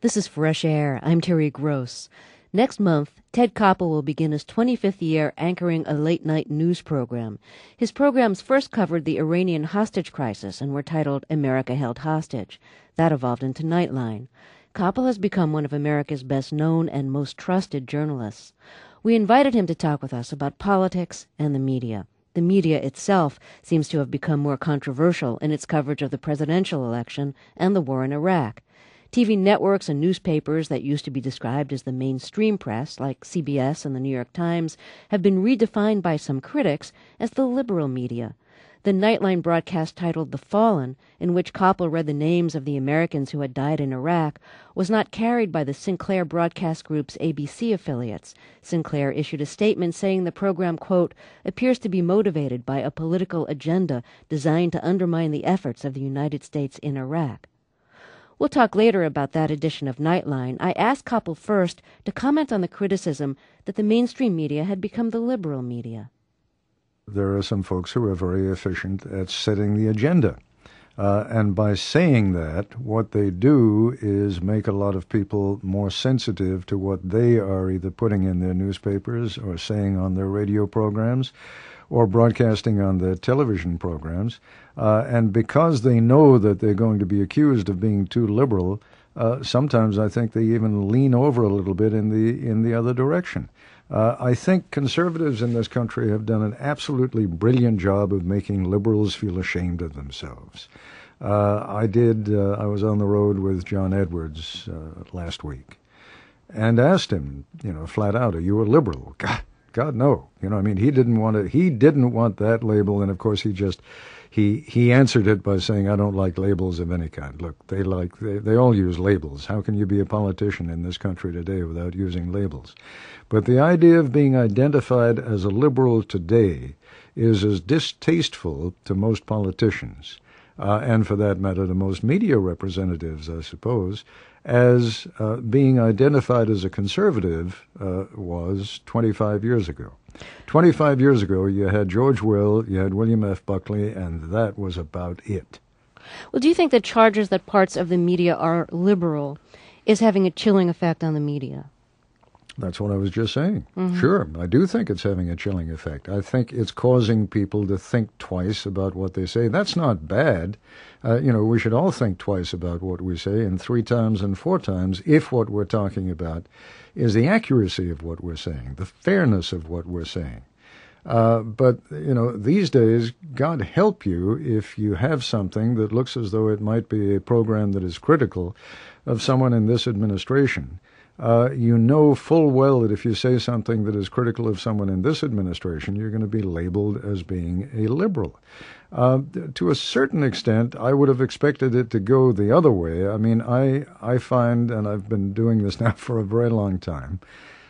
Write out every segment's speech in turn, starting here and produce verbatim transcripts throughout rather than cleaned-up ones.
This is Fresh Air. I'm Terry Gross. Next month, Ted Koppel will begin his twenty-fifth year anchoring a late-night news program. His programs first covered the Iranian hostage crisis and were titled America Held Hostage. That evolved into Nightline. Koppel has become one of America's best-known and most trusted journalists. We invited him to talk with us about politics and the media. The media itself seems to have become more controversial in its coverage of the presidential election and the war in Iraq. T V networks and newspapers that used to be described as the mainstream press, like C B S and the New York Times, have been redefined by some critics as the liberal media. The Nightline broadcast titled The Fallen, in which Koppel read the names of the Americans who had died in Iraq, was not carried by the Sinclair Broadcast Group's A B C affiliates. Sinclair issued a statement saying the program, quote, appears to be motivated by a political agenda designed to undermine the efforts of the United States in Iraq. We'll talk later about that edition of Nightline. I asked Koppel first to comment on the criticism that the mainstream media had become the liberal media. There are some folks who are very efficient at setting the agenda. Uh, and by saying that, what they do is make a lot of people more sensitive to what they are either putting in their newspapers or saying on their radio programs or broadcasting on their television programs. Uh, and because they know that they're going to be accused of being too liberal, uh, sometimes I think they even lean over a little bit in the in the other direction. Uh, I think conservatives in this country have done an absolutely brilliant job of making liberals feel ashamed of themselves. Uh, I did, uh, I was on the road with John Edwards uh, last week and asked him, you know, flat out, are you a liberal? God, God, no. You know, I mean, he didn't want it. He didn't want that label. And of course, he just, he, he answered it by saying, I don't like labels of any kind. Look, they like, they, they all use labels. How can you be a politician in this country today without using labels? But the idea of being identified as a liberal today is as distasteful to most politicians, uh, and for that matter, to most media representatives, I suppose, as uh, being identified as a conservative uh, was twenty-five years ago. twenty-five years ago, you had George Will, you had William F. Buckley, and that was about it. Well, do you think the charges that parts of the media are liberal is having a chilling effect on the media? That's what I was just saying. Mm-hmm. Sure, I do think it's having a chilling effect. I think it's causing people to think twice about what they say. That's not bad. Uh, you know, we should all think twice about what we say, and three times and four times if what we're talking about is the accuracy of what we're saying, the fairness of what we're saying. Uh, but, you know, these days, God help you if you have something that looks as though it might be a program that is critical of someone in this administration. Uh, you know full well that if you say something that is critical of someone in this administration, you're going to be labeled as being a liberal. Uh, to a certain extent, I would have expected it to go the other way. I mean, I, I find, and I've been doing this now for a very long time,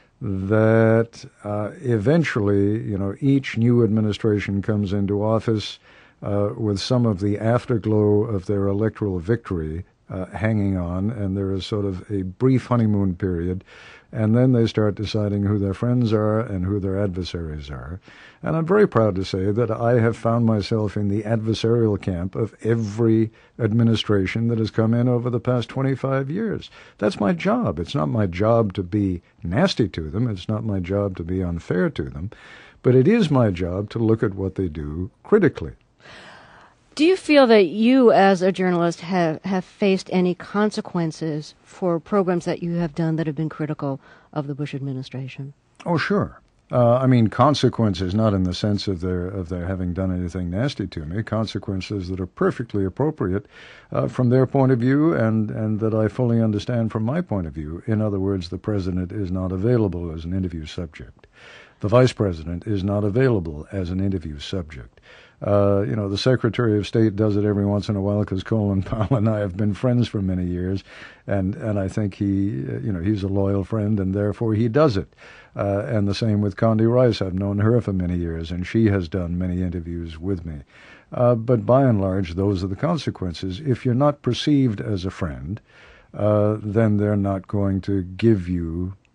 that uh, eventually, you know, each new administration comes into office uh, with some of the afterglow of their electoral victory Uh, hanging on, and there is sort of a brief honeymoon period, and then they start deciding who their friends are and who their adversaries are. And I'm very proud to say that I have found myself in the adversarial camp of every administration that has come in over the past twenty-five years. That's my job. It's not my job to be nasty to them. It's not my job to be unfair to them. But it is my job to look at what they do critically. Do you feel that you, as a journalist, have, have faced any consequences for programs that you have done that have been critical of the Bush administration? Oh, sure. Uh, I mean, consequences, not in the sense of their of their having done anything nasty to me, consequences that are perfectly appropriate uh, from their point of view and, and that I fully understand from my point of view. In other words, the president is not available as an interview subject. The vice president is not available as an interview subject. Uh, you know, the Secretary of State does it every once in a while because Colin Powell and I have been friends for many years, and, and I think he, uh, you know, he's a loyal friend, and therefore he does it. Uh, and the same with Condi Rice. I've known her for many years, and she has done many interviews with me. Uh, but by and large, those are the consequences. If you're not perceived as a friend, uh, then they're not going to give you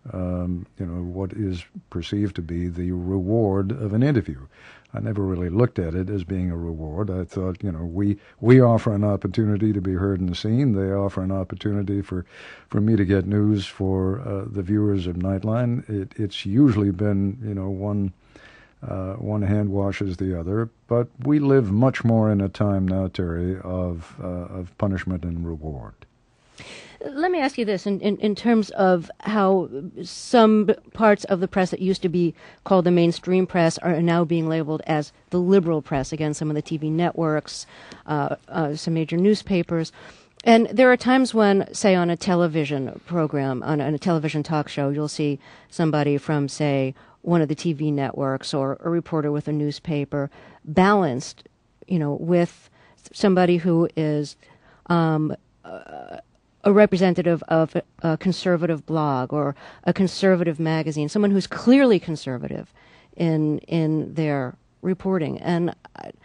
um, you know, what is perceived to be the reward of an interview. I never really looked at it as being a reward. I thought, you know, we we offer an opportunity to be heard and seen. They offer an opportunity for, for me to get news for uh, the viewers of Nightline. It, it's usually been, you know, one uh, one hand washes the other. But we live much more in a time now, Terry, of uh, of punishment and reward. Let me ask you this, in, in, in terms of how some parts of the press that used to be called the mainstream press are now being labeled as the liberal press. Again, some of the T V networks, uh, uh, some major newspapers. And there are times when, say, on a television program, on, on a television talk show, you'll see somebody from, say, one of the T V networks or a reporter with a newspaper balanced, you know, with somebody who is um, uh, a representative of a, a conservative blog or a conservative magazine, someone who's clearly conservative in in their reporting. And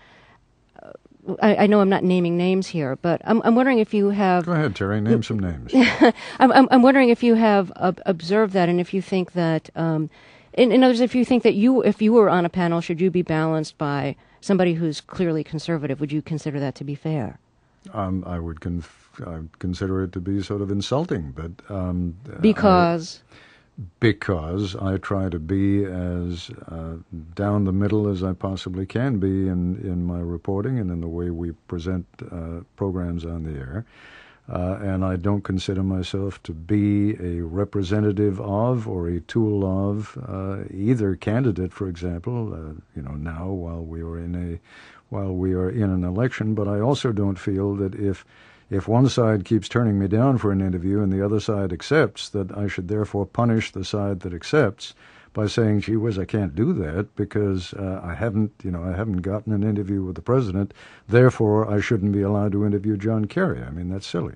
I, I know I'm not naming names here, but I'm, I'm wondering if you have... Go ahead, Terry, name some names. I'm, I'm, I'm wondering if you have uh, observed that, and if you think that... Um, in, in other words, if you think that you, if you were on a panel, should you be balanced by somebody who's clearly conservative? Would you consider that to be fair? Um, I would conf- I would consider it to be sort of insulting, but um, because I, because I try to be as uh, down the middle as I possibly can be in, in my reporting and in the way we present uh, programs on the air, uh, and I don't consider myself to be a representative of or a tool of uh, either candidate. For example, uh, you know, now while we are in a while we are in an election, but I also don't feel that if if one side keeps turning me down for an interview and the other side accepts, that I should therefore punish the side that accepts by saying, gee whiz, I can't do that because uh, I haven't, you know, I haven't gotten an interview with the president, therefore I shouldn't be allowed to interview John Kerry. I mean, that's silly.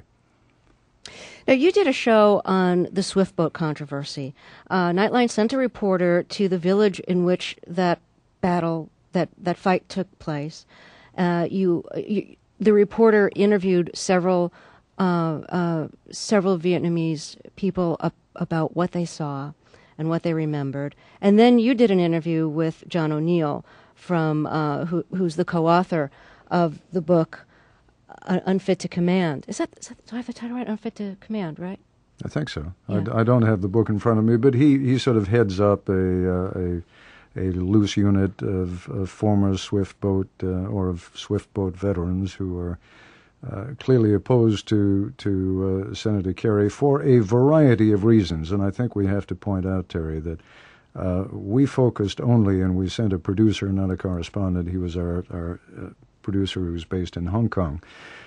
Now, you did a show on the Swift boat controversy. Uh, Nightline sent a reporter to the village in which that battle that that fight took place. Uh, you, you, the reporter interviewed several uh, uh, several Vietnamese people up, about what they saw and what they remembered, and then you did an interview with John O'Neill, from uh, who, who's the co-author of the book uh, Unfit to Command. Is that, is that do I have the title right? Unfit to Command, right? I think so. Yeah. I, I don't have the book in front of me, but he, he sort of heads up a uh, a. a loose unit of, of former Swift boat uh, or of Swift boat veterans who are uh, clearly opposed to to uh, Senator Kerry for a variety of reasons. And I think we have to point out, Terry, that uh, we focused only, and we sent a producer, not a correspondent. He was our, our uh, producer who was based in Hong Kong.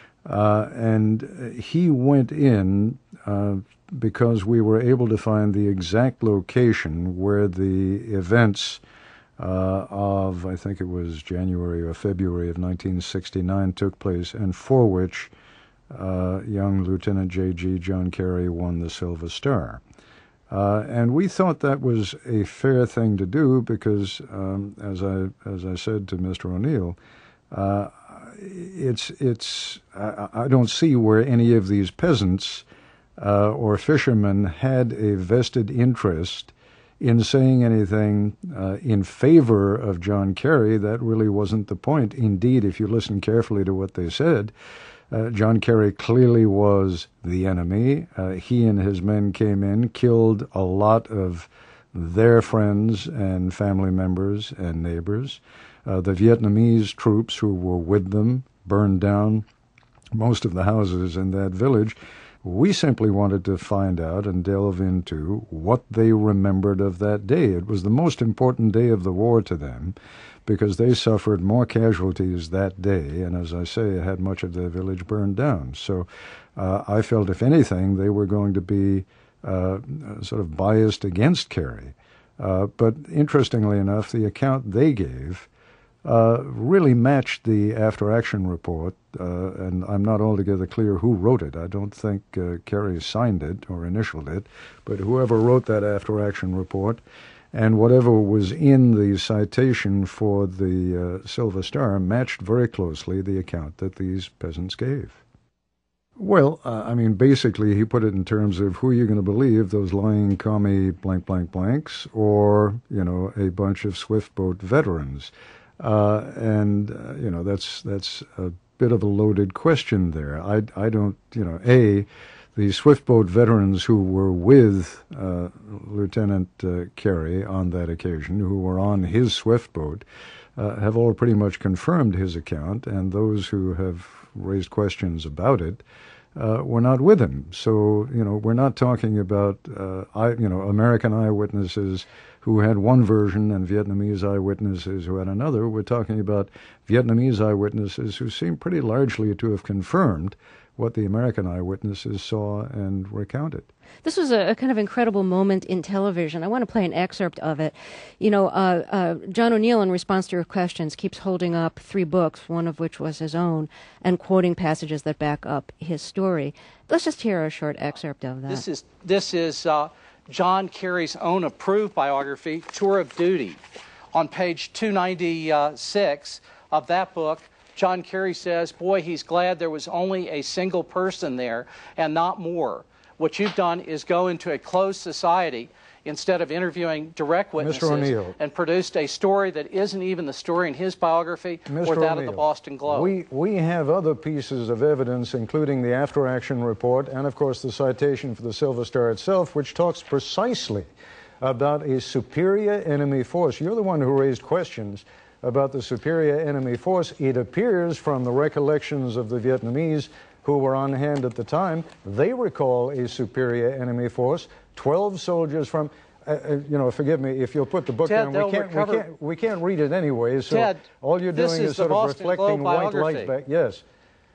Uh, and he went in uh, because we were able to find the exact location where the events uh, of, I think it was January or February of nineteen sixty-nine took place, and for which uh, young Lieutenant J G John Kerry won the Silver Star. Uh, and we thought that was a fair thing to do because, um, as I as I said to Mister O'Neill, uh, it's it's I, I don't see where any of these peasants uh, or fishermen had a vested interest in saying anything uh, in favor of John Kerry. That really wasn't the point. Indeed, if you listen carefully to what they said, Uh, John Kerry clearly was the enemy. Uh, he and his men came in, killed a lot of their friends and family members and neighbors. Uh, the Vietnamese troops who were with them burned down most of the houses in that village. We simply wanted to find out and delve into what they remembered of that day. It was the most important day of the war to them, because they suffered more casualties that day, and as I say, had much of their village burned down. So uh, I felt, if anything, they were going to be uh, sort of biased against Kerry. Uh, but interestingly enough, the account they gave uh, really matched the after-action report, uh, and I'm not altogether clear who wrote it. I don't think uh, Kerry signed it or initialed it, but whoever wrote that after-action report and whatever was in the citation for the uh, Silver Star matched very closely the account that these peasants gave. Well, uh, I mean, basically, he put it in terms of who you're going to believe, those lying commie blank, blank, blanks, or, you know, a bunch of Swiftboat veterans. Uh, and, uh, you know, that's that's a bit of a loaded question there. I, I don't, you know, A, the Swiftboat veterans who were with uh, Lieutenant uh, Carey on that occasion, who were on his Swiftboat, uh, have all pretty much confirmed his account, and those who have raised questions about it uh, were not with him. So, you know, we're not talking about, uh, I, you know, American eyewitnesses who had one version and Vietnamese eyewitnesses who had another. We're talking about Vietnamese eyewitnesses who seem pretty largely to have confirmed what the American eyewitnesses saw and recounted. This was a, a kind of incredible moment in television. I want to play an excerpt of it. You know, uh, uh, John O'Neill, in response to your questions, keeps holding up three books, one of which was his own, and quoting passages that back up his story. Let's just hear a short excerpt of that. This is this is uh, John Kerry's own approved biography, Tour of Duty. On page two ninety-six of that book, John Kerry says, boy, he's glad there was only a single person there and not more. What you've done is go into a closed society instead of interviewing direct witnesses and produced a story that isn't even the story in his biography Mister or that O'Neill, of the Boston Globe. We, we have other pieces of evidence, including the after-action report and, of course, the citation for the Silver Star itself, which talks precisely about a superior enemy force. You're the one who raised questions about the superior enemy force. It appears from the recollections of the Vietnamese who were on hand at the time, they recall a superior enemy force, twelve soldiers from, uh, uh, you know, forgive me, if you'll put the book Ted, down, we can't, we, can't, we can't read it anyway, so Ted, all you're doing is, is sort of Boston reflecting Globe white biography. light back. Yes.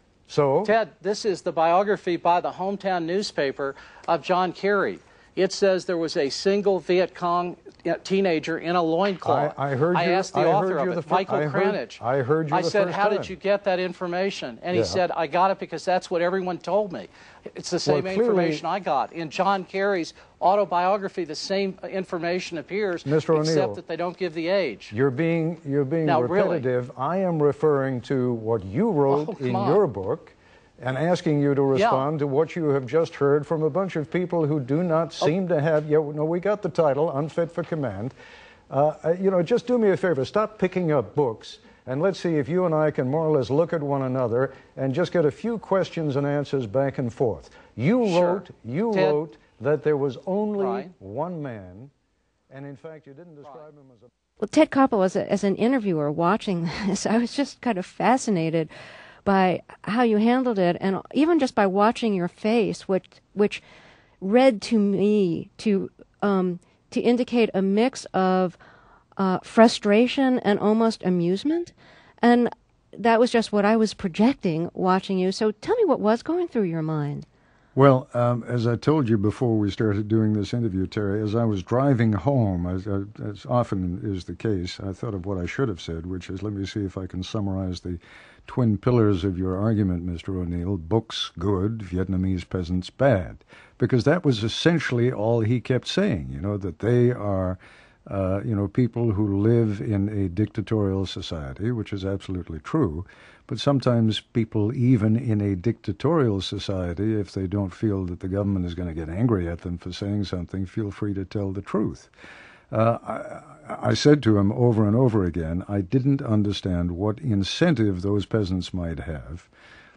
So? Ted, this is the biography by the hometown newspaper of John Kerry. It says there was a single Viet Cong teenager in a loincloth. I, I heard you. I asked the I author heard of you it, the fir- Michael I heard, Cranage. I heard you I the said, first how time. did you get that information? And yeah. he said, I got it because that's what everyone told me. It's the same well, clearly, information I got. In John Kerry's autobiography, the same information appears, Mister except O'Neill, that they don't give the age. You're being, you're being now, repetitive. Really? I am referring to what you wrote oh, in on. your book, and asking you to respond yeah. to what you have just heard from a bunch of people who do not seem oh. to have, yeah, no, we got the title, Unfit for Command. Uh, you know, just do me a favor, stop picking up books, and let's see if you and I can more or less look at one another and just get a few questions and answers back and forth. You sure. wrote, you Ted, wrote that there was only right. one man, and in fact you didn't describe right. him as a... Well, Ted Koppel, as, a, as an interviewer watching this, I was just kind of fascinated by how you handled it, and even just by watching your face, which which read to me to um, to indicate a mix of uh, frustration and almost amusement, and that was just what I was projecting watching you. So tell me what was going through your mind. Well, um, as I told you before we started doing this interview, Terry, as I was driving home, as, as often is the case, I thought of what I should have said, which is, let me see if I can summarize the twin pillars of your argument, Mister O'Neill. Books, good. Vietnamese peasants, bad. Because that was essentially all he kept saying, you know, that they are, uh, you know, people who live in a dictatorial society, which is absolutely true. But sometimes people, even in a dictatorial society, if they don't feel that the government is going to get angry at them for saying something, feel free to tell the truth. Uh, I, I said to him over and over again, I didn't understand what incentive those peasants might have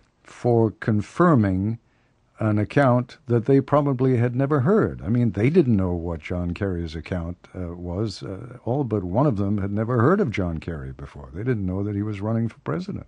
for confirming an account that they probably had never heard. I mean, they didn't know what John Kerry's account uh, was. Uh, all but one of them had never heard of John Kerry before. They didn't know that he was running for president.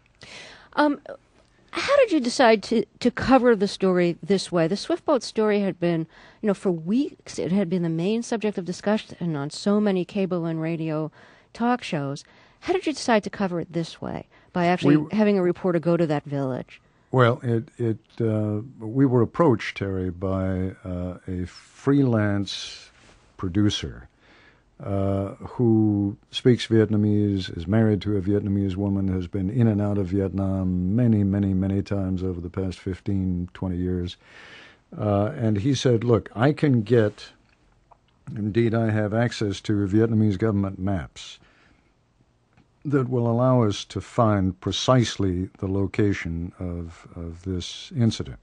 Um, how did you decide to, to cover the story this way? The Swiftboat story had been, you know, for weeks, it had been the main subject of discussion on so many cable and radio talk shows. How did you decide to cover it this way, by actually we, having a reporter go to that village? Well, it it uh, we were approached, Terry, by uh, a freelance producer Uh, who speaks Vietnamese, is married to a Vietnamese woman, has been in and out of Vietnam many, many, many times over the past fifteen, twenty years. Uh, and he said, look, I can get, indeed I have access to Vietnamese government maps that will allow us to find precisely the location of, of this incident.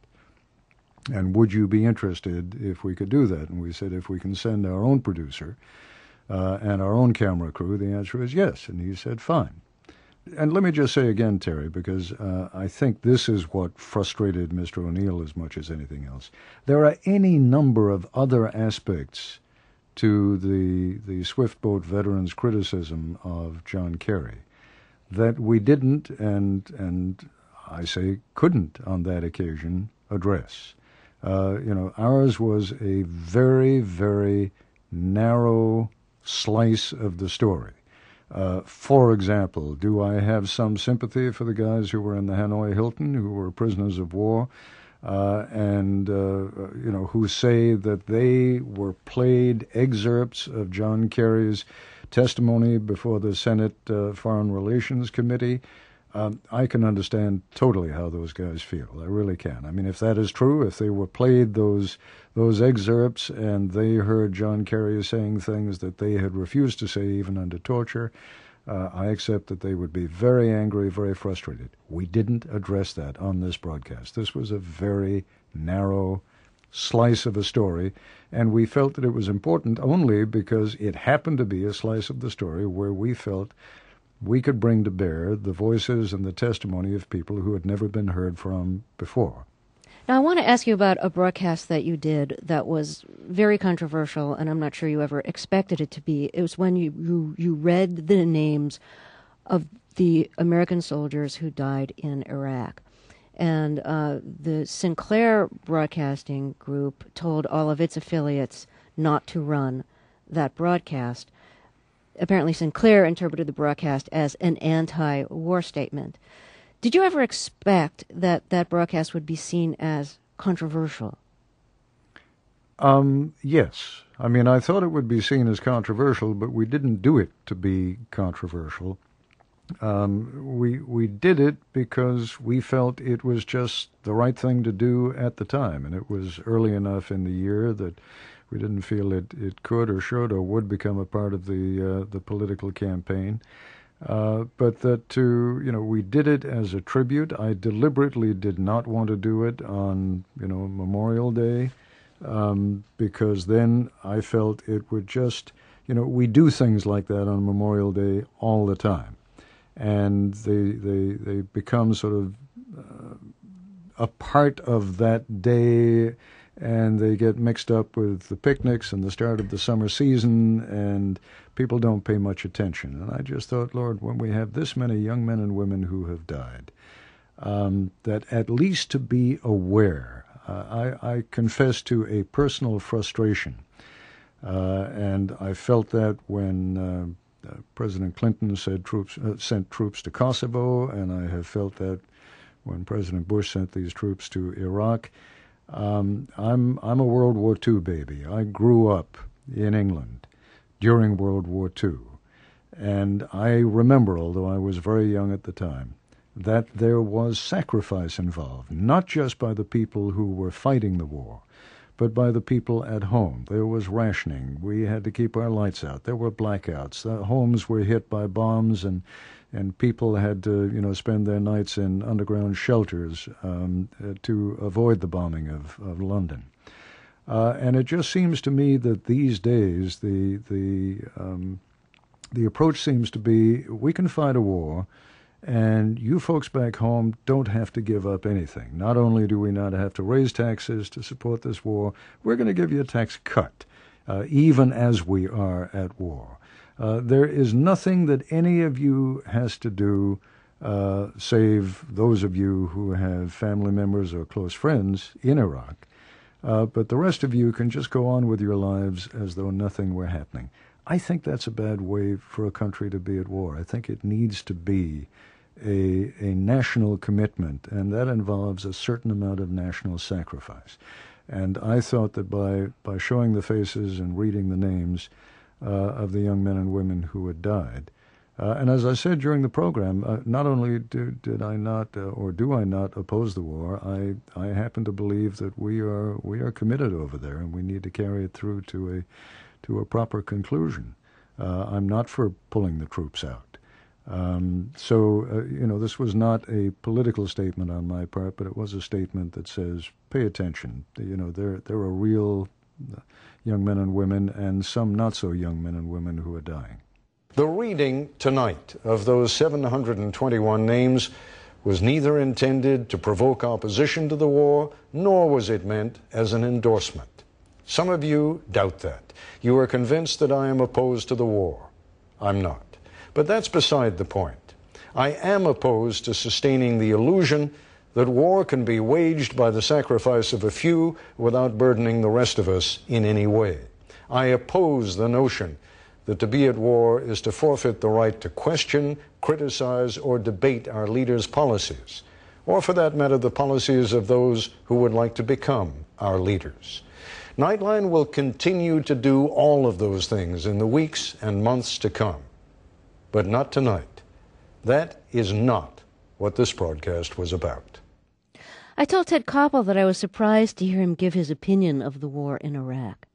And would you be interested if we could do that? And we said, if we can send our own producer uh, and our own camera crew, the answer is yes. And he said, fine. And let me just say again, Terry, because uh, I think this is what frustrated Mister O'Neill as much as anything else. There are any number of other aspects to the the Swiftboat veterans' criticism of John Kerry that we didn't, and and I say couldn't on that occasion, address. Uh, you know, ours was a very, very narrow slice of the story. Uh, for example, do I have some sympathy for the guys who were in the Hanoi Hilton, who were prisoners of war, uh, and, uh, you know, who say that they were played excerpts of John Kerry's testimony before the Senate uh, Foreign Relations Committee? Um, I can understand totally how those guys feel. I really can. I mean, if that is true, if they were played those those excerpts and they heard John Kerry saying things that they had refused to say even under torture, uh, I accept that they would be very angry, very frustrated. We didn't address that on this broadcast. This was a very narrow slice of a story, and we felt that it was important only because it happened to be a slice of the story where we felt we could bring to bear the voices and the testimony of people who had never been heard from before. Now, I want to ask you about a broadcast that you did that was very controversial, and I'm not sure you ever expected it to be. It was when you, you, you read the names of the American soldiers who died in Iraq. And uh, the Sinclair Broadcasting Group told all of its affiliates not to run that broadcast. Apparently Sinclair interpreted the broadcast as an anti-war statement. Did you ever expect that that broadcast would be seen as controversial? Um, yes. I mean, I thought it would be seen as controversial, but we didn't do it to be controversial. Um, we we did it because we felt it was just the right thing to do at the time, and it was early enough in the year that we didn't feel it, it could or should or would become a part of the uh, the political campaign. Uh, but that to, you know, we did it as a tribute. I deliberately did not want to do it on, you know, Memorial Day, um, because then I felt it would just, you know, we do things like that on Memorial Day all the time. And they, they, they become sort of uh, a part of that day, and they get mixed up with the picnics and the start of the summer season, and people don't pay much attention. And I just thought, Lord, when we have this many young men and women who have died, um, that at least to be aware, uh, I, I confess to a personal frustration, uh, and I felt that when uh, uh, President Clinton said troops uh, sent troops to Kosovo, and I have felt that when President Bush sent these troops to Iraq. Um, I'm I'm a World War Two baby. I grew up in England during World War Two, and I remember, although I was very young at the time, that there was sacrifice involved, not just by the people who were fighting the war, but by the people at home. There was rationing. We had to keep our lights out. There were blackouts. The homes were hit by bombs, and and people had to, you know, spend their nights in underground shelters um, uh, to avoid the bombing of, of London. Uh, and it just seems to me that these days the the um, the approach seems to be, we can fight a war, and you folks back home don't have to give up anything. Not only do we not have to raise taxes to support this war, we're going to give you a tax cut, uh, even as we are at war. Uh, there is nothing that any of you has to do, uh, save those of you who have family members or close friends in Iraq. Uh, but the rest of you can just go on with your lives as though nothing were happening. I think that's a bad way for a country to be at war. I think it needs to be a, a national commitment, and that involves a certain amount of national sacrifice. And I thought that by, by showing the faces and reading the names Uh, of the young men and women who had died. Uh, and as I said during the program, uh, not only do, did I not, uh, or do I not oppose the war, I, I happen to believe that we are we are committed over there, and we need to carry it through to a to a proper conclusion. Uh, I'm not for pulling the troops out. Um, so, uh, you know, this was not a political statement on my part, but it was a statement that says, pay attention. You know, there, there are real young men and women and some not so young men and women who are dying. The reading tonight of those seven hundred twenty-one names was neither intended to provoke opposition to the war, nor was it meant as an endorsement. Some of you doubt that. You are convinced that I am opposed to the war. I'm not. But that's beside the point. I am opposed to sustaining the illusion that war can be waged by the sacrifice of a few without burdening the rest of us in any way. I oppose the notion that to be at war is to forfeit the right to question, criticize, or debate our leaders' policies, or for that matter, the policies of those who would like to become our leaders. Nightline will continue to do all of those things in the weeks and months to come. But not tonight. That is not what this broadcast was about. I told Ted Koppel that I was surprised to hear him give his opinion of the war in Iraq.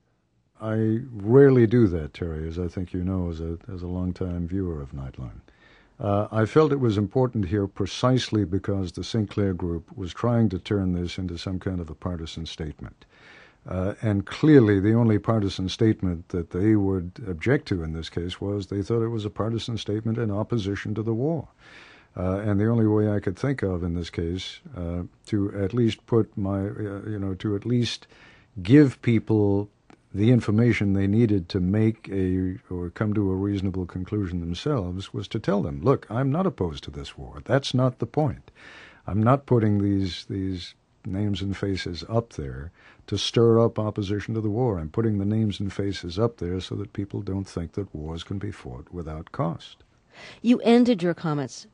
I rarely do that, Terry, as I think you know, as a, as a longtime viewer of Nightline. Uh, I felt it was important here precisely because the Sinclair Group was trying to turn this into some kind of a partisan statement. Uh, and clearly the only partisan statement that they would object to in this case was they thought it was a partisan statement in opposition to the war. Uh, and the only way I could think of in this case uh, to at least put my, uh, you know, to at least give people the information they needed to make a, or come to a reasonable conclusion themselves was to tell them, look, I'm not opposed to this war. That's not the point. I'm not putting these, these names and faces up there to stir up opposition to the war. I'm putting the names and faces up there so that people don't think that wars can be fought without cost. You ended your comments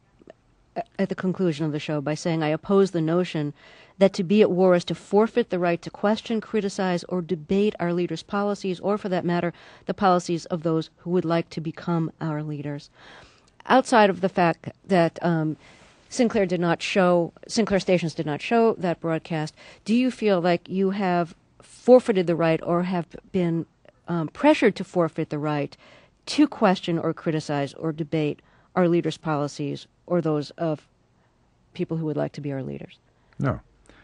at the conclusion of the show by saying, I oppose the notion that to be at war is to forfeit the right to question, criticize, or debate our leaders' policies, or for that matter, the policies of those who would like to become our leaders. Outside of the fact that um, Sinclair did not show, Sinclair stations did not show that broadcast, do you feel like you have forfeited the right or have been um, pressured to forfeit the right to question or criticize or debate our leaders' policies or those of people who would like to be our leaders? No.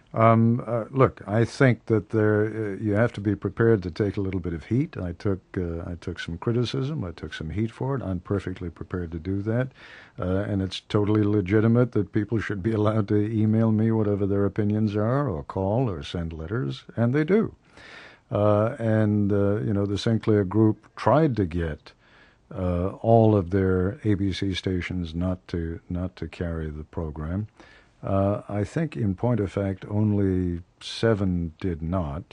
Um, uh, look, I think that there uh, you have to be prepared to take a little bit of heat. I took uh, I took some criticism. I took some heat for it. I'm perfectly prepared to do that, uh, and it's totally legitimate that people should be allowed to email me whatever their opinions are, or call, or send letters, and they do. Uh, and uh, you know, the Sinclair Group tried to get uh, all of their A B C stations not to not to carry the program. Uh, I think, in point of fact, only seven did not,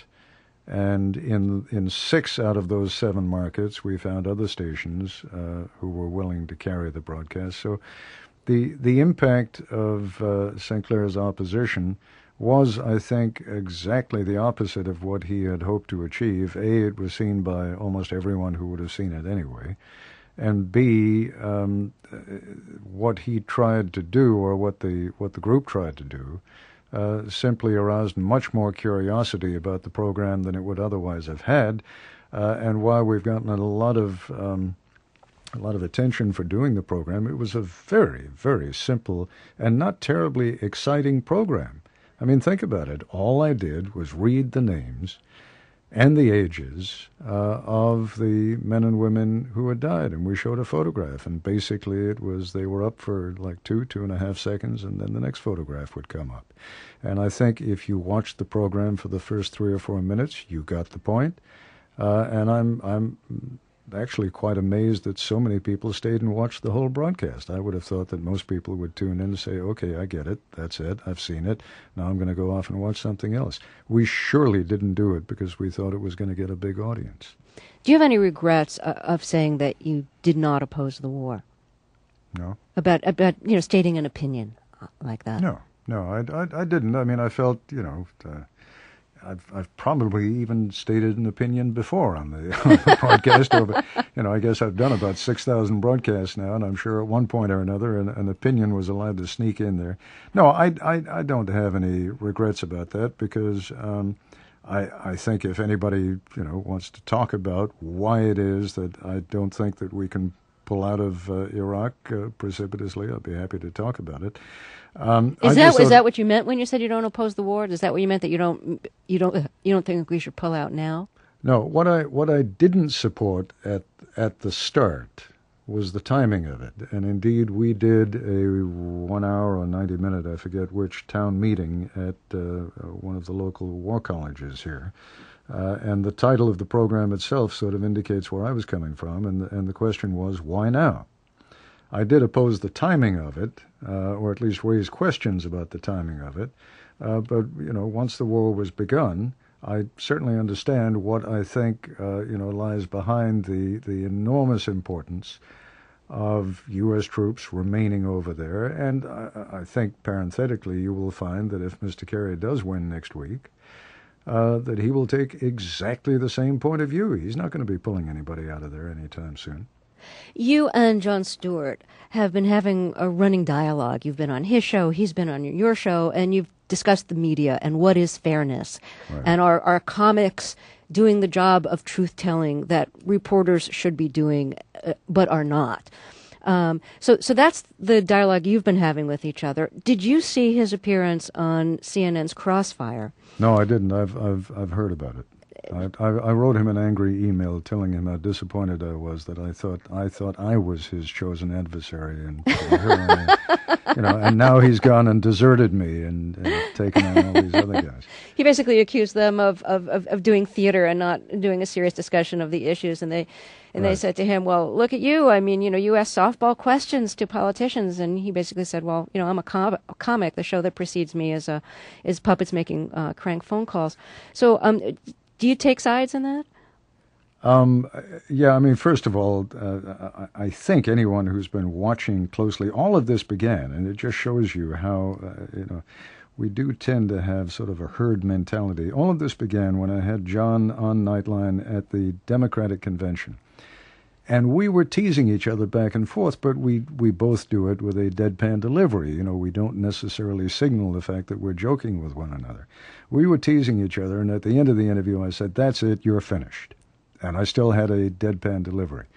and in in six out of those seven markets, we found other stations uh, who were willing to carry the broadcast. So, the the impact of uh, Sinclair's opposition was, I think, exactly the opposite of what he had hoped to achieve. A, it was seen by almost everyone who would have seen it anyway. And B, um, what he tried to do, or what the what the group tried to do, uh, simply aroused much more curiosity about the program than it would otherwise have had. Uh, and while we've gotten a lot of um, a lot of attention for doing the program, it was a very, very simple and not terribly exciting program. I mean, think about it. All I did was read the names and the ages uh, of the men and women who had died, and we showed a photograph, and basically it was they were up for like two, two and a half seconds, and then the next photograph would come up. And I think if you watched the program for the first three or four minutes, you got the point. Uh, and I'm I'm actually quite amazed that so many people stayed and watched the whole broadcast. I would have thought that most people would tune in and say, okay, I get it, that's it, I've seen it, now I'm going to go off and watch something else. We surely didn't do it because we thought it was going to get a big audience. Do you have any regrets uh, of saying that you did not oppose the war? No. About, about you know, stating an opinion like that? No, no, I, I, I didn't. I mean, I felt, you know... Uh, I've, I've probably even stated an opinion before on the, on the broadcast. Over, you know, I guess I've done about six thousand broadcasts now, and I'm sure at one point or another an, an opinion was allowed to sneak in there. No, I, I, I don't have any regrets about that because um, I, I think if anybody, you know, wants to talk about why it is that I don't think that we can pull out of uh, Iraq uh, precipitously, I'd be happy to talk about it. Um, is I that is thought, that what you meant when you said you don't oppose the war? Is that what you meant, that you don't you don't you don't think we should pull out now? No, what I what I didn't support at at the start was the timing of it. And indeed, we did a one hour or ninety minute, I forget which, town meeting at uh, one of the local war colleges here. Uh, and the title of the program itself sort of indicates where I was coming from. And, and the question was, why now? I did oppose the timing of it, uh, or at least raise questions about the timing of it. Uh, but, you know, once the war was begun, I certainly understand what I think, uh, you know, lies behind the, the enormous importance of U S troops remaining over there. And I, I think, parenthetically, you will find that if Mister Kerry does win next week, uh, that he will take exactly the same point of view. He's not going to be pulling anybody out of there anytime soon. You and Jon Stewart have been having a running dialogue. You've been on his show, he's been on your show, and you've discussed the media and what is fairness. Right. And are, are comics doing the job of truth-telling that reporters should be doing, uh, but are not. Um, so so that's the dialogue you've been having with each other. Did you see his appearance on C N N's Crossfire? No, I didn't. I've I've I've heard about it. I, I, I wrote him an angry email telling him how disappointed I was that I thought I thought I was his chosen adversary, and you know, and now he's gone and deserted me and, and taken on all these other guys. He basically accused them of, of, of, of doing theater and not doing a serious discussion of the issues, and they and right. they said to him, "Well, look at you. I mean, you know, you ask softball questions to politicians," and he basically said, "Well, you know, I'm a, com- a comic. The show that precedes me is a is puppets making uh, crank phone calls." So, um. Do you take sides in that? Um, yeah, I mean, first of all, uh, I think anyone who's been watching closely, all of this began, and it just shows you how, uh, you know, we do tend to have sort of a herd mentality. All of this began when I had John on Nightline at the Democratic Convention. And we were teasing each other back and forth, but we, we both do it with a deadpan delivery. You know, we don't necessarily signal the fact that we're joking with one another. We were teasing each other, and at the end of the interview I said, "That's it, you're finished." And I still had a deadpan delivery.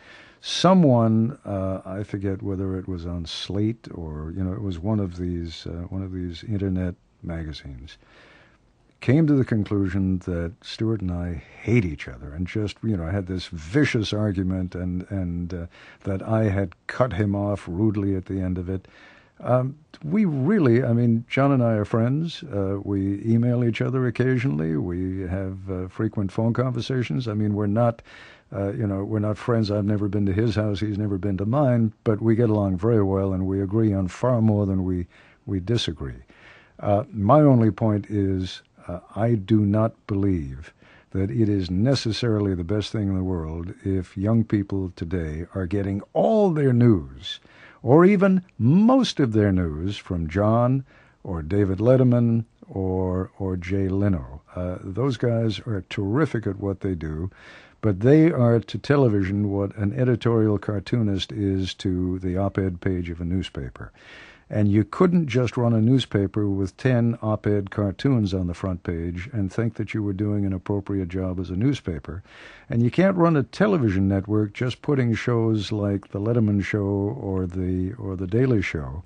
Someone, uh, I forget whether it was on Slate or, you know, it was one of these, uh, one of these internet magazines, came to the conclusion that Stewart and I hate each other and just, you know, had this vicious argument, and, and uh, that I had cut him off rudely at the end of it. Um, we really, I mean, John and I are friends. Uh, we email each other occasionally. We have uh, frequent phone conversations. I mean, we're not, uh, you know, we're not friends. I've never been to his house. He's never been to mine. But we get along very well, and we agree on far more than we, we disagree. Uh, my only point is, Uh, I do not believe that it is necessarily the best thing in the world if young people today are getting all their news, or even most of their news, from John or David Letterman or or Jay Leno. Uh, those guys are terrific at what they do, but they are to television what an editorial cartoonist is to the op-ed page of a newspaper. And you couldn't just run a newspaper with ten op-ed cartoons on the front page and think that you were doing an appropriate job as a newspaper. And you can't run a television network just putting shows like The Letterman Show or the or The Daily Show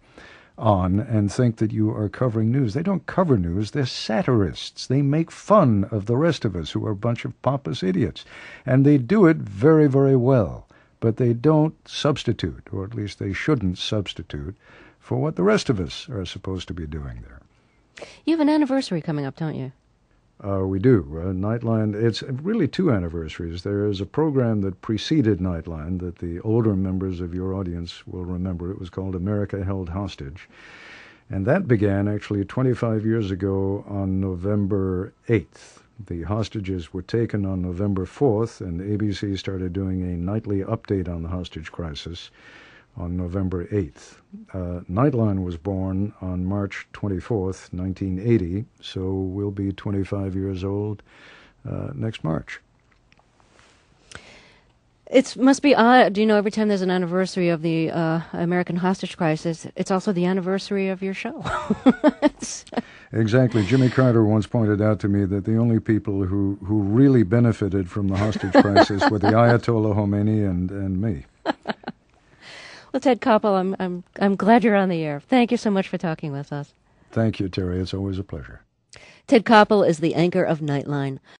on and think that you are covering news. They don't cover news. They're satirists. They make fun of the rest of us who are a bunch of pompous idiots. And they do it very, very well. But they don't substitute, or at least they shouldn't substitute, for what the rest of us are supposed to be doing there. You have an anniversary coming up, don't you? Uh, we do. Uh, Nightline, it's really two anniversaries. There is a program that preceded Nightline that the older members of your audience will remember. It was called America Held Hostage. And that began actually twenty-five years ago on November eighth. The hostages were taken on November fourth, and A B C started doing a nightly update on the hostage crisis on November eighth. Uh, Nightline was born on March twenty-fourth, nineteen eighty, so we'll be twenty-five years old uh, next March. It must be odd. Do you know, every time there's an anniversary of the uh, American hostage crisis, it's also the anniversary of your show. Exactly. Jimmy Carter once pointed out to me that the only people who, who really benefited from the hostage crisis were the Ayatollah Khomeini and, and me. Well, Ted Koppel, I'm I'm I'm glad you're on the air. Thank you so much for talking with us. Thank you, Terry. It's always a pleasure. Ted Koppel is the anchor of Nightline.